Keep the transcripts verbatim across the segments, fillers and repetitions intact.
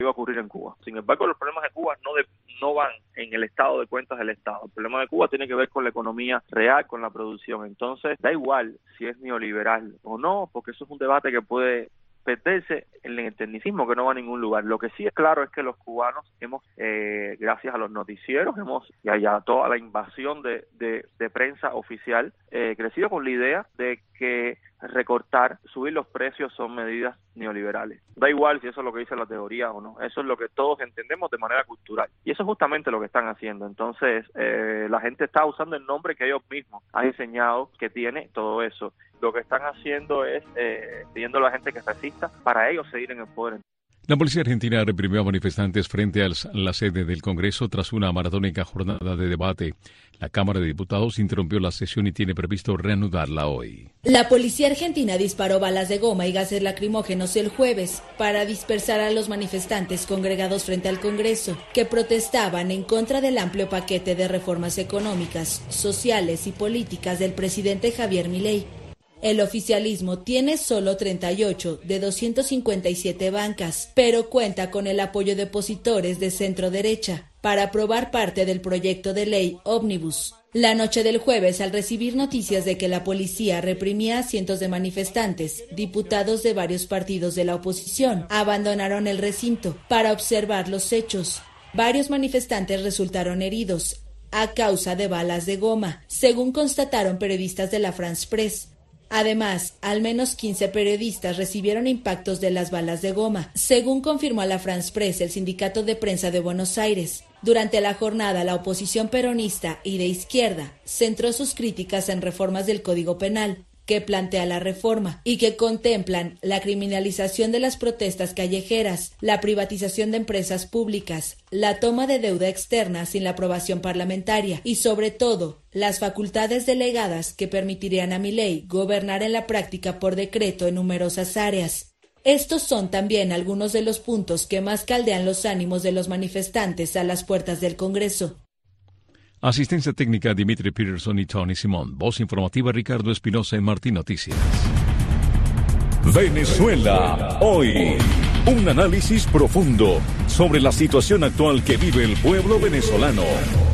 iba a ocurrir en Cuba. Sin embargo, los problemas de Cuba no, de, no van en el estado de cuentas del Estado. El problema de Cuba tiene que ver con la economía real, con la producción. Entonces, da igual si es neoliberal o no, porque eso es un debate que puede perderse en el tecnicismo que no va a ningún lugar. Lo que sí es claro es que los cubanos hemos, eh, gracias a los noticieros, hemos y a toda la invasión de, de, de prensa oficial, eh, crecido con la idea de que recortar, subir los precios son medidas neoliberales. Da igual si eso es lo que dice la teoría o no, eso es lo que todos entendemos de manera cultural. Y eso es justamente lo que están haciendo. Entonces, eh, la gente está usando el nombre que ellos mismos han diseñado, que tiene todo eso. Lo que están haciendo es eh, pidiendo a la gente que resista para ellos seguir en el poder. La policía argentina reprimió a manifestantes frente a la sede del Congreso tras una maratónica jornada de debate. La Cámara de Diputados interrumpió la sesión y tiene previsto reanudarla hoy. La policía argentina disparó balas de goma y gases lacrimógenos el jueves para dispersar a los manifestantes congregados frente al Congreso, que protestaban en contra del amplio paquete de reformas económicas, sociales y políticas del presidente Javier Milei. El oficialismo tiene solo treinta y ocho de doscientas cincuenta y siete bancas, pero cuenta con el apoyo de opositores de centro derecha para aprobar parte del proyecto de ley Ómnibus. La noche del jueves, al recibir noticias de que la policía reprimía a cientos de manifestantes, diputados de varios partidos de la oposición abandonaron el recinto para observar los hechos. Varios manifestantes resultaron heridos a causa de balas de goma, según constataron periodistas de la France Press. Además, al menos quince periodistas recibieron impactos de las balas de goma, según confirmó a la France Press el Sindicato de Prensa de Buenos Aires. Durante la jornada, la oposición peronista y de izquierda centró sus críticas en reformas del Código Penal, que plantea la reforma y que contemplan la criminalización de las protestas callejeras, la privatización de empresas públicas, la toma de deuda externa sin la aprobación parlamentaria y, sobre todo, las facultades delegadas que permitirían a Milei gobernar en la práctica por decreto en numerosas áreas. Estos son también algunos de los puntos que más caldean los ánimos de los manifestantes a las puertas del Congreso. Asistencia técnica Dimitri Peterson y Tony Simón. Voz informativa Ricardo Espinosa en Martín Noticias. Venezuela hoy. Un análisis profundo sobre la situación actual que vive el pueblo venezolano.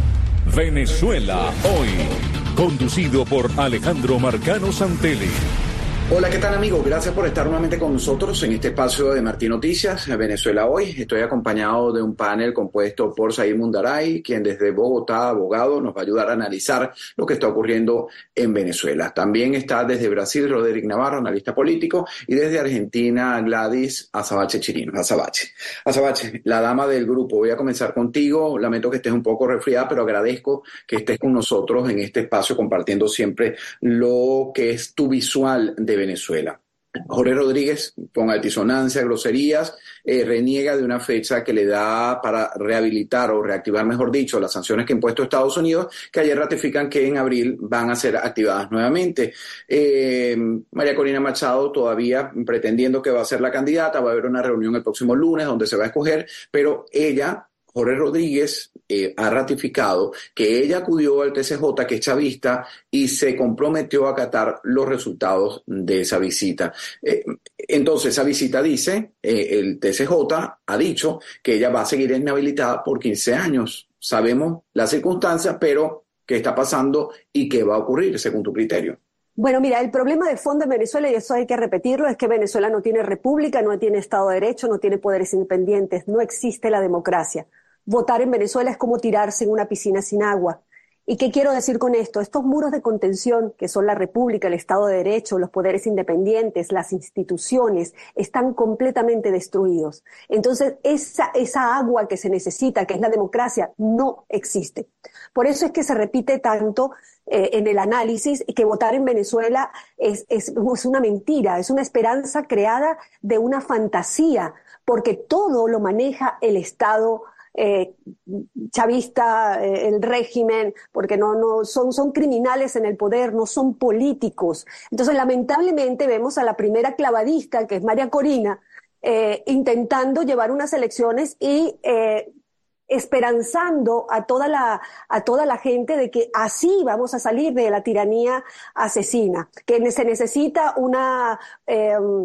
Venezuela hoy. Conducido por Alejandro Marcano Santelli. Hola, ¿qué tal, amigos? Gracias por estar nuevamente con nosotros en este espacio de Martín Noticias, Venezuela hoy. Estoy acompañado de un panel compuesto por Said Mundaray, quien desde Bogotá, abogado, nos va a ayudar a analizar lo que está ocurriendo en Venezuela. También está desde Brasil Roderick Navarro, analista político, y desde Argentina Gladys Azabache Chirinos. Azabache. Azabache, la dama del grupo, voy a comenzar contigo. Lamento que estés un poco resfriada, pero agradezco que estés con nosotros en este espacio compartiendo siempre lo que es tu visual de Venezuela. Jorge Rodríguez, con altisonancia, groserías, eh, reniega de una fecha que le da para rehabilitar o reactivar, mejor dicho, las sanciones que ha impuesto Estados Unidos, que ayer ratifican que en abril van a ser activadas nuevamente. Eh, María Corina Machado todavía pretendiendo que va a ser la candidata, va a haber una reunión el próximo lunes donde se va a escoger, pero ella, Jorge Rodríguez, eh, ha ratificado que ella acudió al T C J, que es chavista, y se comprometió a acatar los resultados de esa visita. Eh, entonces, esa visita dice, eh, el T C J ha dicho que ella va a seguir inhabilitada por quince años. Sabemos las circunstancias, pero ¿qué está pasando y qué va a ocurrir según tu criterio? Bueno, mira, el problema de fondo en Venezuela, y eso hay que repetirlo, es que Venezuela no tiene república, no tiene Estado de Derecho, no tiene poderes independientes, no existe la democracia. Votar en Venezuela es como tirarse en una piscina sin agua. ¿Y qué quiero decir con esto? Estos muros de contención, que son la república, el Estado de Derecho, los poderes independientes, las instituciones, están completamente destruidos. Entonces, esa, esa agua que se necesita, que es la democracia, no existe. Por eso es que se repite tanto eh, en el análisis que votar en Venezuela es, es, es una mentira, es una esperanza creada de una fantasía, porque todo lo maneja el Estado Eh, chavista, eh, el régimen, porque no, no son, son criminales en el poder, no son políticos. Entonces, lamentablemente, vemos a la primera clavadista, que es María Corina, eh, intentando llevar unas elecciones y eh, esperanzando a toda la, a toda la gente de que así vamos a salir de la tiranía asesina, que se necesita una... Eh,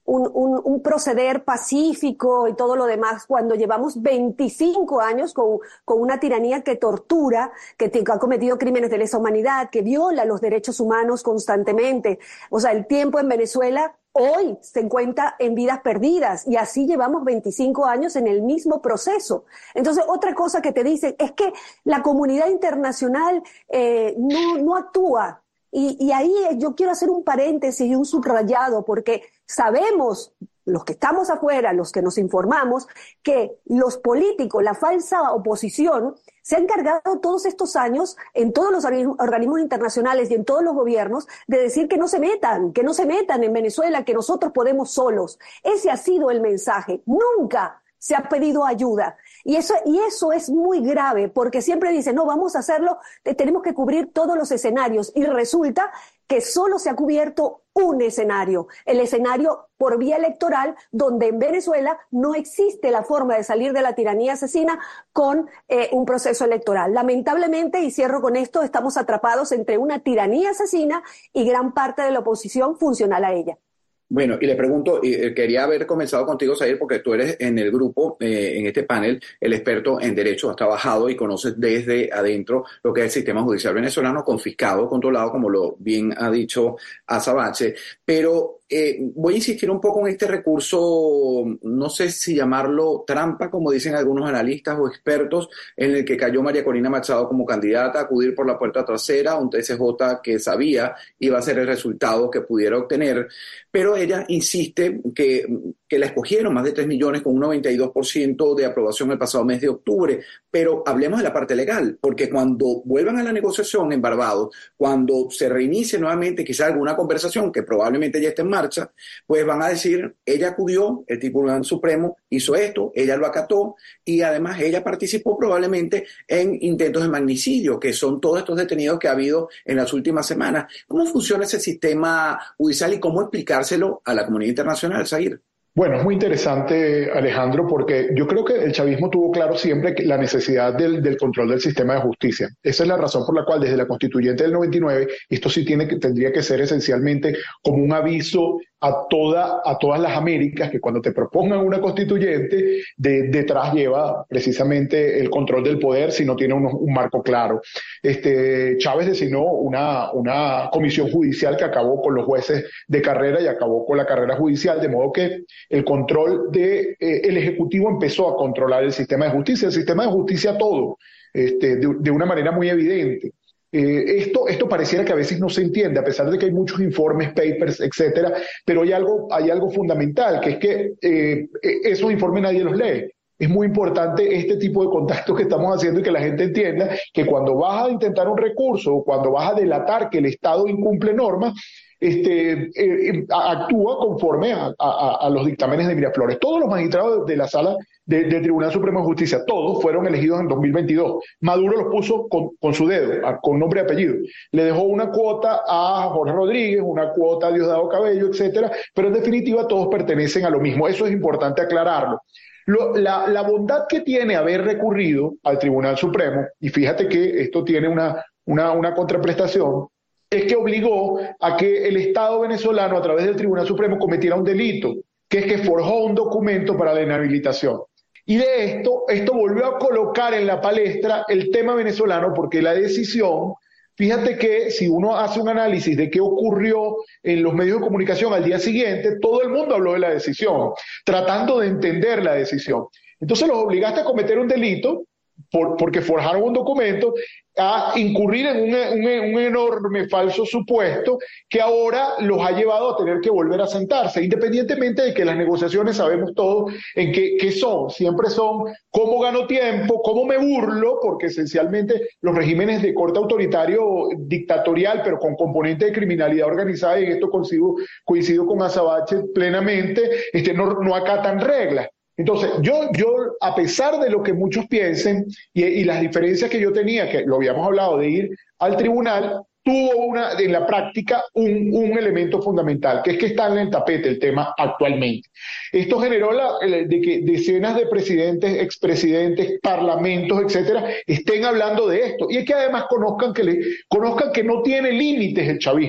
un, un, un proceder pacífico y todo lo demás cuando llevamos veinticinco años con, con una tiranía que tortura, que, te, que ha cometido crímenes de lesa humanidad, que viola los derechos humanos constantemente? O sea, el tiempo en Venezuela hoy se encuentra en vidas perdidas y así llevamos veinticinco años en el mismo proceso. Entonces, otra cosa que te dicen es que la comunidad internacional eh, no, no actúa. Y, y ahí yo quiero hacer un paréntesis y un subrayado, porque sabemos, los que estamos afuera, los que nos informamos, que los políticos, la falsa oposición, se ha encargado todos estos años en todos los organismos internacionales y en todos los gobiernos de decir que no se metan, que no se metan en Venezuela, que nosotros podemos solos. Ese ha sido el mensaje. Nunca se ha pedido ayuda. Y eso, y eso es muy grave, porque siempre dicen, no, vamos a hacerlo, tenemos que cubrir todos los escenarios. Y resulta que solo se ha cubierto un escenario, el escenario por vía electoral, donde en Venezuela no existe la forma de salir de la tiranía asesina con eh, un proceso electoral. Lamentablemente, y cierro con esto, estamos atrapados entre una tiranía asesina y gran parte de la oposición funcional a ella. Bueno, y le pregunto, y quería haber comenzado contigo, Zair, porque tú eres en el grupo, eh, en este panel, el experto en derecho, has trabajado y conoces desde adentro lo que es el sistema judicial venezolano, confiscado, controlado, como lo bien ha dicho Azabache, pero eh, voy a insistir un poco en este recurso, no sé si llamarlo trampa, como dicen algunos analistas o expertos, en el que cayó María Corina Machado como candidata a acudir por la puerta trasera, un T S J que sabía iba a ser el resultado que pudiera obtener, pero ella insiste que, que la escogieron más de tres millones con un noventa y dos por ciento de aprobación el pasado mes de octubre, pero hablemos de la parte legal, porque cuando vuelvan a la negociación en Barbados, cuando se reinicie nuevamente quizá alguna conversación que probablemente ya esté en marcha, pues van a decir, ella acudió, el Tribunal Supremo hizo esto, ella lo acató y además ella participó probablemente en intentos de magnicidio, que son todos estos detenidos que ha habido en las últimas semanas. ¿Cómo funciona ese sistema judicial y cómo explicárselo a la comunidad internacional, Zair? Bueno, es muy interesante, Alejandro, porque yo creo que el chavismo tuvo claro siempre que la necesidad del, del control del sistema de justicia. Esa es la razón por la cual desde la Constituyente del noventa y nueve esto sí tiene que, tendría que ser esencialmente como un aviso a, toda, a todas las Américas, que cuando te propongan una constituyente, de, detrás lleva precisamente el control del poder si no tiene un, un marco claro. Este, Chávez designó una, una comisión judicial que acabó con los jueces de carrera y acabó con la carrera judicial, de modo que el control de, eh, el Ejecutivo empezó a controlar el sistema de justicia, el sistema de justicia todo, este, de, de una manera muy evidente. Eh, esto, esto pareciera que a veces no se entiende, a pesar de que hay muchos informes, papers, etcétera, pero hay algo, hay algo fundamental, que es que eh, esos informes nadie los lee. Es muy importante este tipo de contactos que estamos haciendo y que la gente entienda que cuando vas a intentar un recurso o cuando vas a delatar que el Estado incumple normas, este, eh, actúa conforme a, a, a los dictámenes de Miraflores. Todos los magistrados de la Sala de, del Tribunal Supremo de Justicia, todos fueron elegidos en dos mil veintidós. Maduro los puso con, con su dedo, con nombre y apellido. Le dejó una cuota a Jorge Rodríguez, una cuota a Diosdado Cabello, etcétera, pero en definitiva todos pertenecen a lo mismo. Eso es importante aclararlo. Lo, la, la bondad que tiene haber recurrido al Tribunal Supremo, y fíjate que esto tiene una, una, una contraprestación, es que obligó a que el Estado venezolano a través del Tribunal Supremo cometiera un delito, que es que forjó un documento para la inhabilitación. Y de esto, esto volvió a colocar en la palestra el tema venezolano, porque la decisión, fíjate que si uno hace un análisis de qué ocurrió en los medios de comunicación al día siguiente, todo el mundo habló de la decisión, tratando de entender la decisión. Entonces los obligaste a cometer un delito, por, porque forjaron un documento, a incurrir en un, un, un enorme falso supuesto que ahora los ha llevado a tener que volver a sentarse, independientemente de que las negociaciones sabemos todos en qué, qué son, siempre son cómo gano tiempo, cómo me burlo, porque esencialmente los regímenes de corte autoritario, dictatorial, pero con componente de criminalidad organizada, y en esto coincido, coincido con Azabache plenamente, este, no, no acatan reglas. Entonces, yo, yo, a pesar de lo que muchos piensen y, y las diferencias que yo tenía, que lo habíamos hablado de ir al tribunal, tuvo una, en la práctica un, un elemento fundamental, que es que está en el tapete el tema actualmente. Esto generó la, de que decenas de presidentes, expresidentes, parlamentos, etcétera, estén hablando de esto. Y es que además conozcan que, le, conozcan que no tiene límites el chavismo.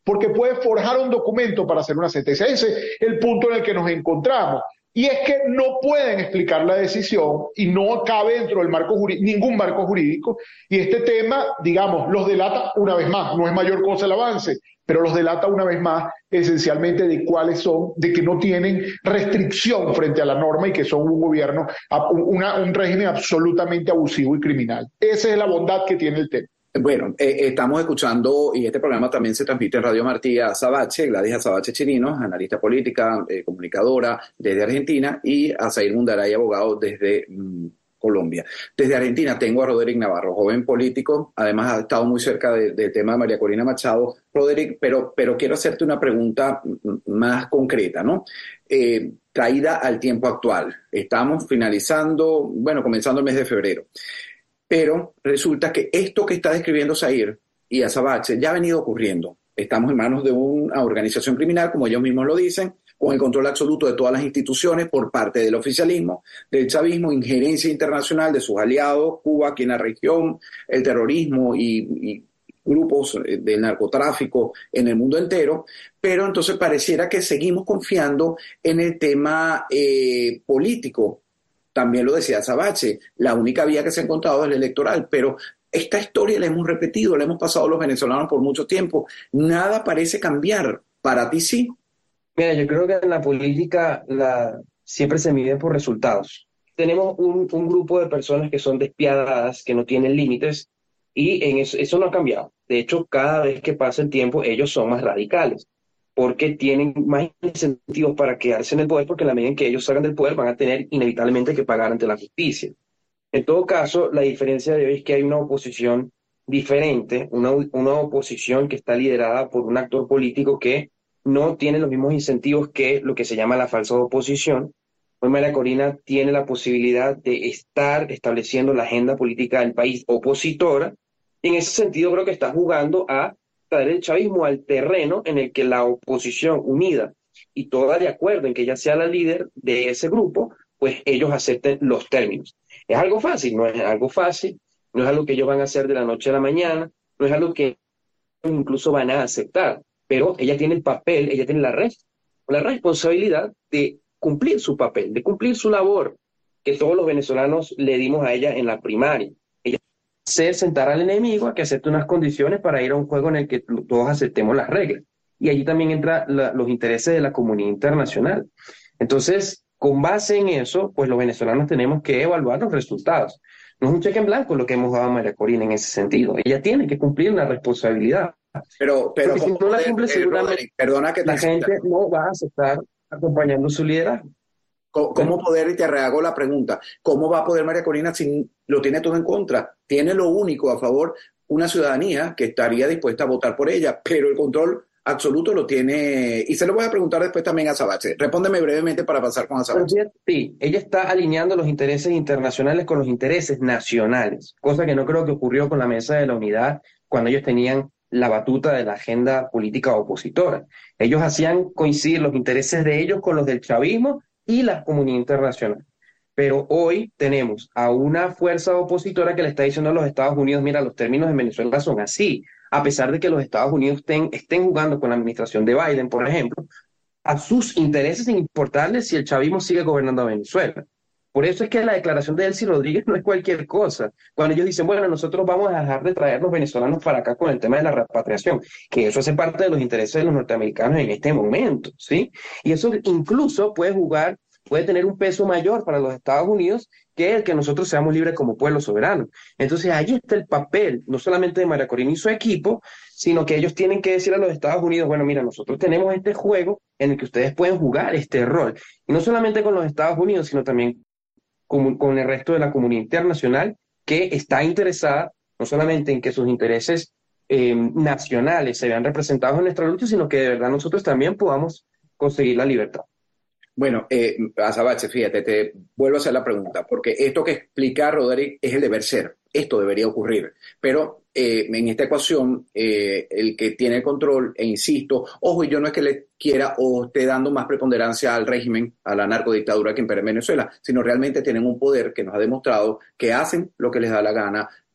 porque puede forjar un documento para hacer una sentencia. Ese es el punto en el que nos encontramos. Y es que no pueden explicar la decisión y no cabe dentro del marco jurídico, ningún marco jurídico. Y este tema, digamos, los delata una vez más. No es mayor cosa el avance, pero los delata una vez más esencialmente de cuáles son, de que no tienen restricción frente a la norma y que son un gobierno, una, un régimen absolutamente abusivo y criminal. Esa es la bondad que tiene el tema. Bueno, eh, estamos escuchando, y este programa también se transmite en Radio Martí, a Azabache, Gladys Azabache Chirinos, analista política, eh, comunicadora desde Argentina, y a Zair Mundaray, abogado desde mm, Colombia. Desde Argentina tengo a Roderick Navarro, joven político, además ha estado muy cerca de, del tema de María Corina Machado. Roderick, pero, pero quiero hacerte una pregunta más concreta, ¿no? Eh, traída al tiempo actual. Estamos finalizando, bueno, comenzando el mes de febrero. Pero resulta que esto que está describiendo Zair y Azabache ya ha venido ocurriendo. Estamos en manos de una organización criminal, como ellos mismos lo dicen, con el control absoluto de todas las instituciones por parte del oficialismo, del chavismo, injerencia internacional de sus aliados, Cuba aquí en la región, el terrorismo y, y grupos del narcotráfico en el mundo entero. Pero entonces pareciera que seguimos confiando en el tema eh, político. También lo decía Azabache, la única vía que se ha encontrado es la electoral, pero esta historia la hemos repetido, la hemos pasado los venezolanos por mucho tiempo. Nada parece cambiar. ¿Para ti sí? Mira, yo creo que en la política la, siempre se mide por resultados. Tenemos un, un grupo de personas que son despiadadas, que no tienen límites, y en eso, eso no ha cambiado. De hecho, cada vez que pasa el tiempo, ellos son más radicales, porque tienen más incentivos para quedarse en el poder, porque en la medida en que ellos salgan del poder van a tener inevitablemente que pagar ante la justicia. En todo caso, la diferencia de hoy es que hay una oposición diferente, una, una oposición que está liderada por un actor político que no tiene los mismos incentivos que lo que se llama la falsa oposición. Hoy María Corina tiene la posibilidad de estar estableciendo la agenda política del país opositora, y en ese sentido creo que está jugando a traer el chavismo al terreno en el que la oposición unida y toda de acuerdo en que ella sea la líder de ese grupo, pues ellos acepten los términos. ¿Es algo fácil? No es algo fácil, no es algo que ellos van a hacer de la noche a la mañana, no es algo que incluso van a aceptar, pero ella tiene el papel, ella tiene la, res, la responsabilidad de cumplir su papel, de cumplir su labor, que todos los venezolanos le dimos a ella en la primaria. Ella hacer sentar al enemigo a que acepte unas condiciones para ir a un juego en el que todos aceptemos las reglas. Y allí también entran los intereses de la comunidad internacional. Entonces, con base en eso, pues los venezolanos tenemos que evaluar los resultados. No es un cheque en blanco lo que hemos dado a María Corina en ese sentido. Ella tiene que cumplir una responsabilidad. Pero, pero si no poder, la cumple, eh, seguramente Roderick, perdona que te la gente no va a aceptar acompañando su liderazgo. ¿Cómo, cómo poder, y te rehago la pregunta, cómo va a poder María Corina si lo tiene todo en contra? Tiene lo único a favor, una ciudadanía que estaría dispuesta a votar por ella, pero el control absoluto lo tiene, y se lo voy a preguntar después también a Azabache. Respóndeme brevemente para pasar con Azabache. Sí, ella está alineando los intereses internacionales con los intereses nacionales, cosa que no creo que ocurrió con la Mesa de la Unidad cuando ellos tenían la batuta de la agenda política opositora. Ellos hacían coincidir los intereses de ellos con los del chavismo y la comunidad internacional. Pero hoy tenemos a una fuerza opositora que le está diciendo a los Estados Unidos, mira, los términos en Venezuela son así, a pesar de que los Estados Unidos estén, estén jugando con la administración de Biden, por ejemplo, a sus intereses sin importarles si el chavismo sigue gobernando a Venezuela. Por eso es que la declaración de Delcy Rodríguez no es cualquier cosa. Cuando ellos dicen, bueno, nosotros vamos a dejar de traer los venezolanos para acá con el tema de la repatriación, que eso hace parte de los intereses de los norteamericanos en este momento, ¿sí? Y eso incluso puede jugar, puede tener un peso mayor para los Estados Unidos que el que nosotros seamos libres como pueblo soberano. Entonces ahí está el papel, no solamente de María Corina y su equipo, sino que ellos tienen que decir a los Estados Unidos, bueno, mira, nosotros tenemos este juego en el que ustedes pueden jugar este rol. Y no solamente con los Estados Unidos, sino también con, con el resto de la comunidad internacional que está interesada no solamente en que sus intereses eh, nacionales se vean representados en nuestra lucha, sino que de verdad nosotros también podamos conseguir la libertad. Bueno, eh, Azabache, fíjate, te vuelvo a hacer la pregunta, porque esto que explica Roderick es el deber ser, esto debería ocurrir, pero eh, en esta ecuación eh, el que tiene el control, e insisto, ojo, y yo no es que le quiera o esté dando más preponderancia al régimen, a la narcodictadura que impera en Venezuela, sino realmente tienen un poder que nos ha demostrado que hacen lo que les da la gana,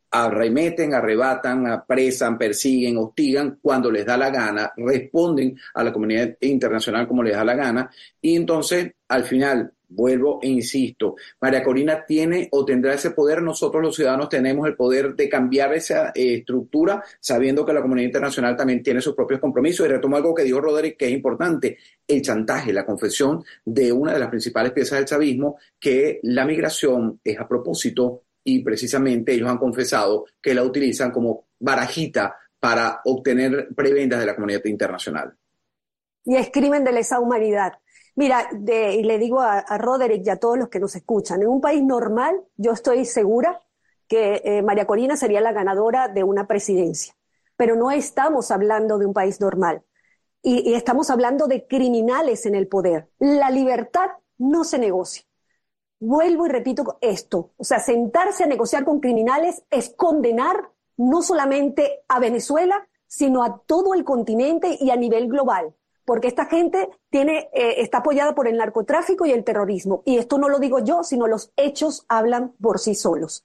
arremeten, arrebatan, apresan, persiguen, hostigan cuando les da la gana, responden a la comunidad internacional como les da la gana, y entonces al final, vuelvo e insisto, María Corina tiene o tendrá ese poder. Nosotros los ciudadanos tenemos el poder de cambiar esa eh, estructura, sabiendo que la comunidad internacional también tiene sus propios compromisos. Y retomo algo que dijo Roderick, que es importante: el chantaje, la confesión de una de las principales piezas del chavismo, que la migración es a propósito, y precisamente ellos han confesado que la utilizan como barajita para obtener prebendas de la comunidad internacional. Y es crimen de lesa humanidad. Mira, de, y le digo a, a Roderick y a todos los que nos escuchan, en un país normal yo estoy segura que eh, María Corina sería la ganadora de una presidencia, pero no estamos hablando de un país normal y, y estamos hablando de criminales en el poder. La libertad no se negocia. Vuelvo y repito esto, o sea, sentarse a negociar con criminales es condenar no solamente a Venezuela, sino a todo el continente y a nivel global, porque esta gente tiene, eh, está apoyada por el narcotráfico y el terrorismo, y esto no lo digo yo, sino los hechos hablan por sí solos.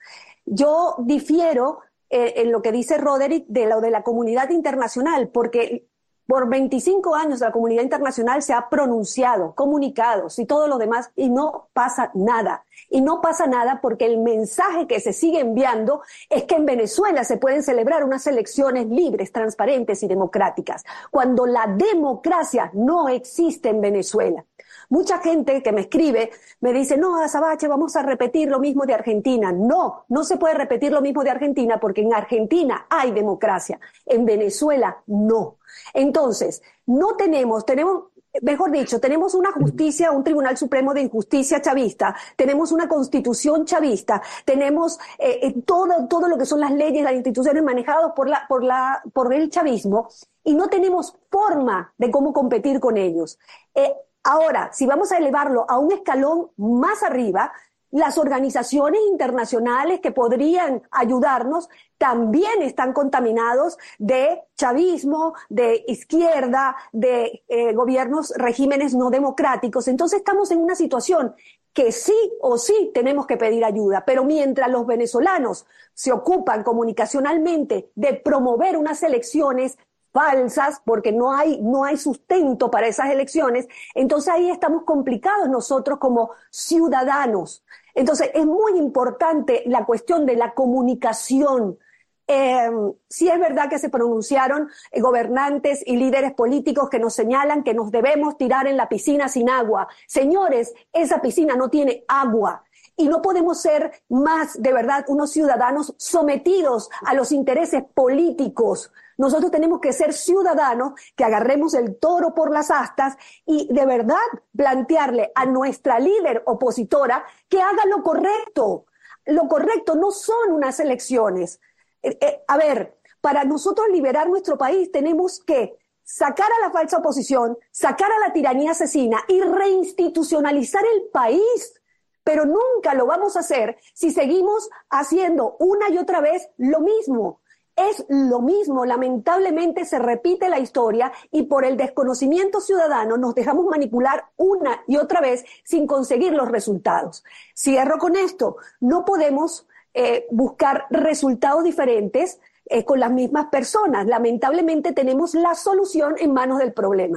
Yo difiero eh, en lo que dice Roderick de lo de la comunidad internacional, porque por veinticinco años la comunidad internacional se ha pronunciado, comunicados y todo lo demás, y no pasa nada. Y no pasa nada porque el mensaje que se sigue enviando es que en Venezuela se pueden celebrar unas elecciones libres, transparentes y democráticas, cuando la democracia no existe en Venezuela. Mucha gente que me escribe me dice, no, Azabache, vamos a repetir lo mismo de Argentina. No, no se puede repetir lo mismo de Argentina porque en Argentina hay democracia, en Venezuela no. Entonces, no tenemos, tenemos, mejor dicho, tenemos una justicia, un Tribunal Supremo de Justicia chavista, tenemos una constitución chavista, tenemos eh, todo, todo lo que son las leyes, las instituciones manejadas por, la, por, la, por el chavismo, y no tenemos forma de cómo competir con ellos. Eh, ahora, si vamos a elevarlo a un escalón más arriba, las organizaciones internacionales que podrían ayudarnos también están contaminados de chavismo, de izquierda, de eh, gobiernos, regímenes no democráticos. Entonces estamos en una situación que sí o sí tenemos que pedir ayuda, pero mientras los venezolanos se ocupan comunicacionalmente de promover unas elecciones falsas, porque no hay, no hay sustento para esas elecciones, entonces ahí estamos complicados nosotros como ciudadanos. Entonces es muy importante la cuestión de la comunicación. Eh, sí es verdad que se pronunciaron eh, gobernantes y líderes políticos que nos señalan que nos debemos tirar en la piscina sin agua. Señores, esa piscina no tiene agua. Y no podemos ser más, de verdad, unos ciudadanos sometidos a los intereses políticos. Nosotros tenemos que ser ciudadanos que agarremos el toro por las astas y de verdad plantearle a nuestra líder opositora que haga lo correcto. Lo correcto no son unas elecciones. Eh, eh, a ver, para nosotros liberar nuestro país tenemos que sacar a la falsa oposición, sacar a la tiranía asesina y reinstitucionalizar el país. Pero nunca lo vamos a hacer si seguimos haciendo una y otra vez lo mismo. Es lo mismo, lamentablemente se repite la historia y por el desconocimiento ciudadano nos dejamos manipular una y otra vez sin conseguir los resultados. Cierro con esto, no podemos eh, buscar resultados diferentes eh, con las mismas personas. Lamentablemente tenemos la solución en manos del problema.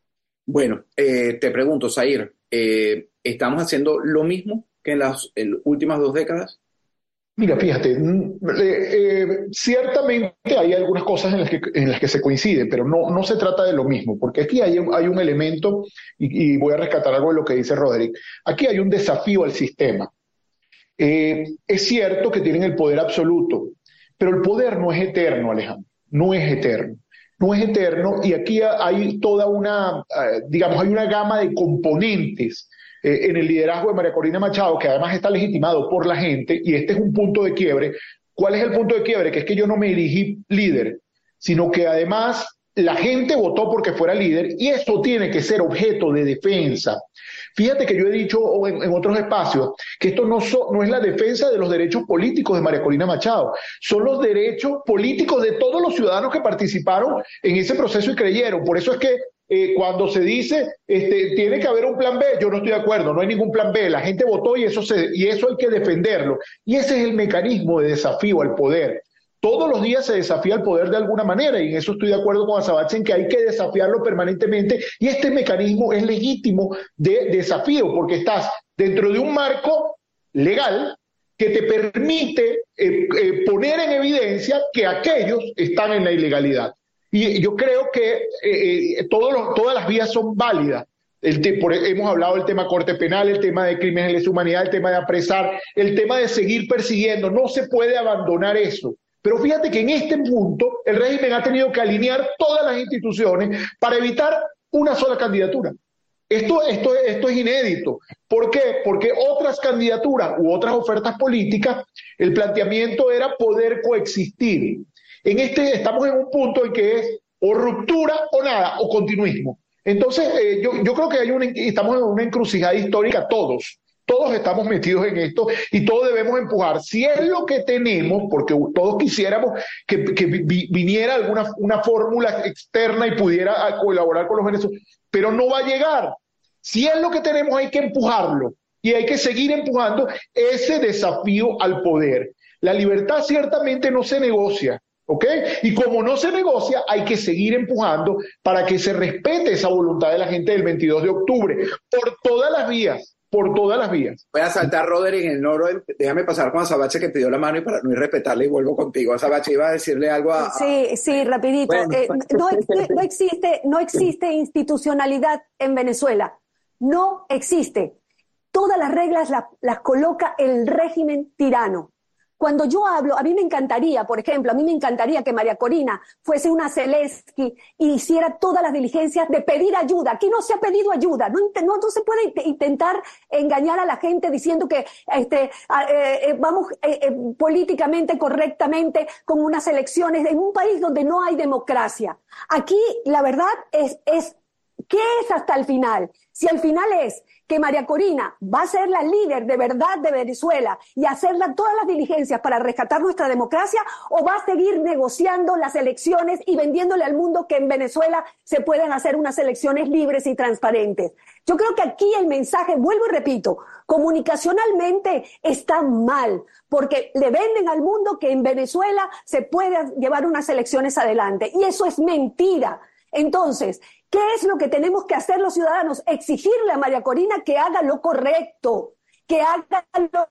Bueno, eh, te pregunto, Zair, eh, ¿estamos haciendo lo mismo que en las en últimas dos décadas? Mira, fíjate, eh, eh, ciertamente hay algunas cosas en las que, en las que se coinciden, pero no, no se trata de lo mismo, porque aquí hay, hay un elemento, y, y voy a rescatar algo de lo que dice Roderick, aquí hay un desafío al sistema. Eh, es cierto que tienen el poder absoluto, pero el poder no es eterno, Alejandro, no es eterno. No es eterno y aquí hay toda una, digamos, hay una gama de componentes eh, en el liderazgo de María Corina Machado, que además está legitimado por la gente, y este es un punto de quiebre. ¿Cuál es el punto de quiebre? Que es que yo no me elegí líder, sino que además la gente votó porque fuera líder, y eso tiene que ser objeto de defensa. Fíjate que yo he dicho en, en otros espacios que esto no, so, no es la defensa de los derechos políticos de María Corina Machado, son los derechos políticos de todos los ciudadanos que participaron en ese proceso y creyeron. Por eso es que eh, cuando se dice este, tiene que haber un plan B, yo no estoy de acuerdo, no hay ningún plan B, la gente votó y eso, se, y eso hay que defenderlo. Y ese es el mecanismo de desafío al poder. Todos los días se desafía el poder de alguna manera, y en eso estoy de acuerdo con Azabache en que hay que desafiarlo permanentemente, y este mecanismo es legítimo de desafío, porque estás dentro de un marco legal que te permite eh, eh, poner en evidencia que aquellos están en la ilegalidad. Y yo creo que eh, todos los, todas las vías son válidas. El te, por, hemos hablado del tema corte penal, el tema de crímenes de lesa humanidad, el tema de apresar, el tema de seguir persiguiendo. No se puede abandonar eso. Pero fíjate que en este punto el régimen ha tenido que alinear todas las instituciones para evitar una sola candidatura. Esto, esto, esto es inédito. ¿Por qué? Porque otras candidaturas u otras ofertas políticas, el planteamiento era poder coexistir. En este estamos en un punto en que es o ruptura o nada, o continuismo. Entonces, eh, yo, yo creo que hay una, estamos en una encrucijada histórica todos. Todos estamos metidos en esto y todos debemos empujar. Si es lo que tenemos, porque todos quisiéramos que, que viniera alguna una fórmula externa y pudiera colaborar con los venezolanos, pero no va a llegar. Si es lo que tenemos, hay que empujarlo y hay que seguir empujando ese desafío al poder. La libertad ciertamente no se negocia, ¿ok? Y como no se negocia, hay que seguir empujando para que se respete esa voluntad de la gente del veintidós de octubre, por todas las vías. Por todas las vías. Voy a saltar, Roderick, en el noro. Déjame pasar con Azabache, que pidió la mano, y para no irrespetarle, y vuelvo contigo. Azabache, iba a decirle algo a... Sí, sí, rapidito. Bueno. Eh, no, no, existe, no existe institucionalidad en Venezuela. No existe. Todas las reglas las, las coloca el régimen tirano. Cuando yo hablo, a mí me encantaría, por ejemplo, a mí me encantaría que María Corina fuese una Zelensky y hiciera todas las diligencias de pedir ayuda. Aquí no se ha pedido ayuda. No, no, no se puede intentar engañar a la gente diciendo que este, eh, vamos eh, eh, políticamente correctamente con unas elecciones en un país donde no hay democracia. Aquí la verdad es, es ¿qué es hasta el final? Si al final es que María Corina va a ser la líder de verdad de Venezuela y hacerla todas las diligencias para rescatar nuestra democracia, o va a seguir negociando las elecciones y vendiéndole al mundo que en Venezuela se pueden hacer unas elecciones libres y transparentes. Yo creo que aquí el mensaje, vuelvo y repito, comunicacionalmente está mal, porque le venden al mundo que en Venezuela se pueden llevar unas elecciones adelante, y eso es mentira. Entonces, ¿qué es lo que tenemos que hacer los ciudadanos? Exigirle a María Corina que haga lo correcto, que haga lo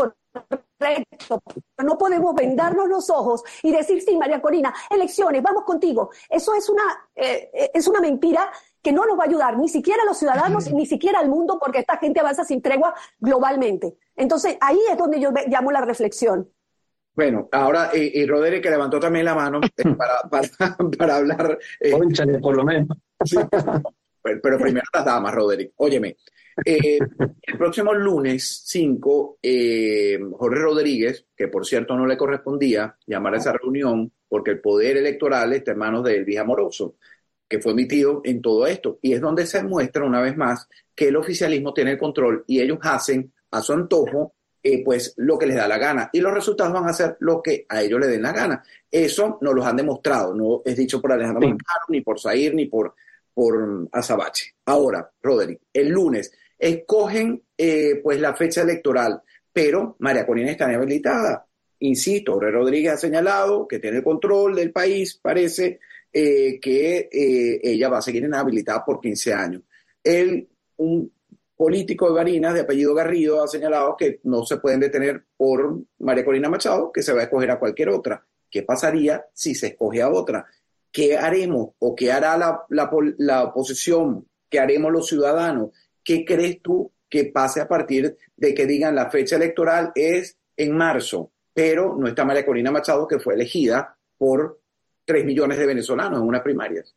correcto. No podemos vendarnos los ojos y decir, sí, María Corina, elecciones, vamos contigo. Eso es una, eh, es una mentira que no nos va a ayudar ni siquiera a los ciudadanos, ni siquiera al mundo, porque esta gente avanza sin tregua globalmente. Entonces, ahí es donde yo llamo la reflexión. Bueno, ahora, y, y Roderick, que levantó también la mano eh, para, para, para hablar. Eh, Pónchale, por lo menos. Sí, pero, pero primero las damas, Roderick. Óyeme, eh, el próximo lunes cinco, eh, Jorge Rodríguez, que por cierto no le correspondía llamar a esa reunión porque el poder electoral está en manos de Elvis Amoroso, que fue emitido en todo esto. Y es donde se muestra una vez más que el oficialismo tiene el control y ellos hacen a su antojo Eh, pues lo que les da la gana, y los resultados van a ser lo que a ellos les den la gana. Eso nos lo han demostrado, no es dicho por Alejandro sí. Mancaro, ni por Zair, ni por, por Azabache. Ahora, Roderick, el lunes escogen eh, pues la fecha electoral, pero María Corina está inhabilitada. Insisto, Jorge Rodríguez ha señalado que tiene el control del país, parece eh, que eh, ella va a seguir inhabilitada por quince años. Él, un político de Barinas, de apellido Garrido, ha señalado que no se pueden detener por María Corina Machado, que se va a escoger a cualquier otra. ¿Qué pasaría si se escoge a otra? ¿Qué haremos o qué hará la, la, la oposición? ¿Qué haremos los ciudadanos? ¿Qué crees tú que pase a partir de que digan la fecha electoral es en marzo, pero no está María Corina Machado, que fue elegida por tres millones de venezolanos en unas primarias?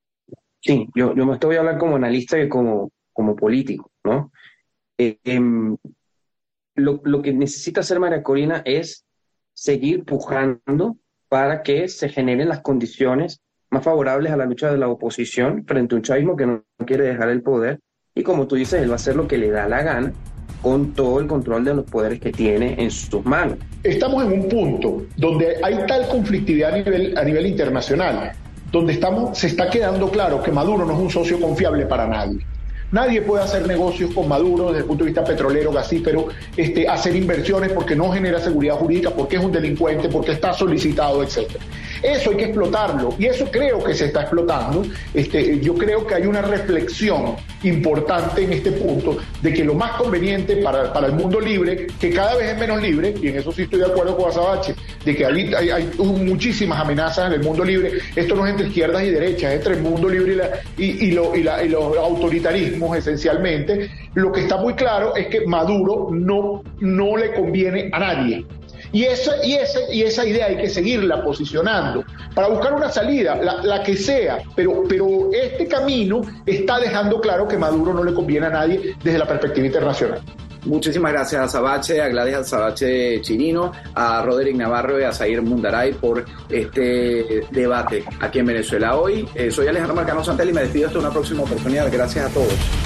Sí, yo, yo me estoy a hablar como analista y como, como político, ¿no? Eh, eh, lo, lo que necesita hacer María Corina es seguir pujando para que se generen las condiciones más favorables a la lucha de la oposición frente a un chavismo que no quiere dejar el poder, y como tú dices, él va a hacer lo que le da la gana con todo el control de los poderes que tiene en sus manos. Estamos en un punto donde hay tal conflictividad a nivel, a nivel internacional, donde estamos, se está quedando claro que Maduro no es un socio confiable para nadie. Nadie puede hacer negocios con Maduro desde el punto de vista petrolero, gasífero, este, hacer inversiones porque no genera seguridad jurídica, porque es un delincuente, porque está solicitado, etcétera. Eso hay que explotarlo, y eso creo que se está explotando. Este, yo creo que hay una reflexión importante en este punto de que lo más conveniente para, para el mundo libre, que cada vez es menos libre, y en eso sí estoy de acuerdo con Azabache, de que hay, hay, hay muchísimas amenazas en el mundo libre. Esto no es entre izquierdas y derechas, es entre el mundo libre y, la, y, y, lo, y, la, y los autoritarismos esencialmente. Lo que está muy claro es que Maduro no, no le conviene a nadie. Y esa, y, ese, y esa idea hay que seguirla posicionando para buscar una salida, la, la que sea, pero, pero este camino está dejando claro que Maduro no le conviene a nadie desde la perspectiva internacional. Muchísimas gracias a Azabache, a Gladys Azabache Chirino, a Roderick Navarro y a Zair Mundaray por este debate aquí en Venezuela Hoy. Eh, soy Alejandro Marcano Santel y me despido hasta una próxima oportunidad. Gracias a todos.